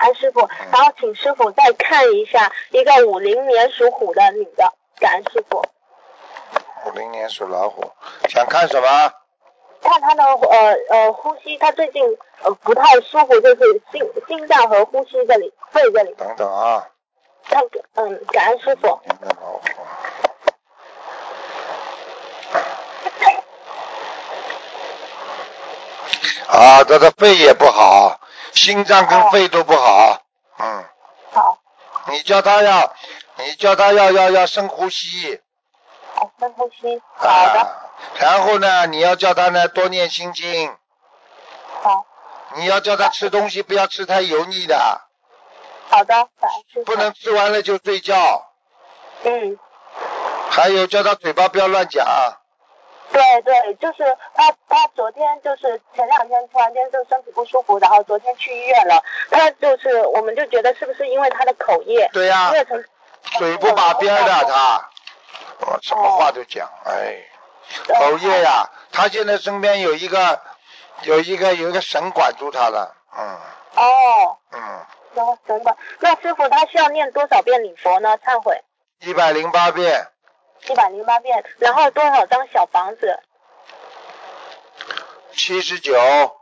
恩师傅。然后请师傅再看一下一个50年属虎的女的，感恩师傅。 50年属老虎，想看什么？ 看她的呼吸，她最近不太舒服，就是心脏和呼吸这里、肺这里。 等等啊。 看感恩师傅。 老虎。啊，他的肺也不好，心脏跟肺都不好。 好。 你叫他要深呼吸。 深呼吸。好的。 然后呢，你要叫他呢多念心经。 好。 你要叫他吃东西不要吃太油腻的。 好的，感恩师傅。 不能吃完了就睡觉。还有叫他嘴巴不要乱讲。 对，就是他昨天就是前2天突然间就身体不舒服，然后昨天去医院了。他就是我们就觉得是不是因为他的口业？ 对呀。嘴不把边的他，我什么话都讲，口业呀，他现在身边有一个神管住他了， 神管。那师傅他需要念多少遍礼佛呢？忏悔。 108遍。 108遍，然后多少张小房子？ 79。